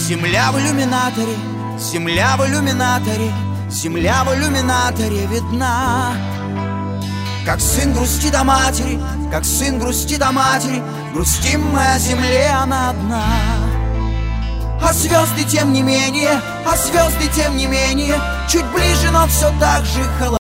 Земля в иллюминаторе, земля в иллюминаторе, земля в иллюминаторе видна. Как сын грустит о матери, как сын грустит о матери, грустим мы о земле, она одна. А звезды тем не менее, а звезды тем не менее, чуть ближе, но все так же холодны.